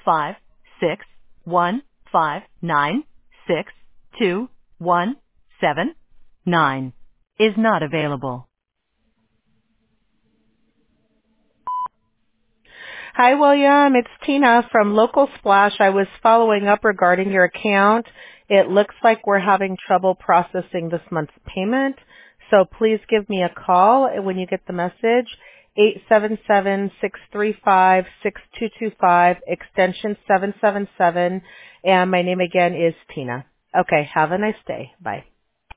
561596217 is not available. Hi, William. It's Tina from Local Splash. I was following up regarding your account. It looks like we're having trouble processing this month's payment, so please give me a call when you get the message, 877-635-6225, extension 777, and my name again is Tina. Okay, have a nice day. Bye.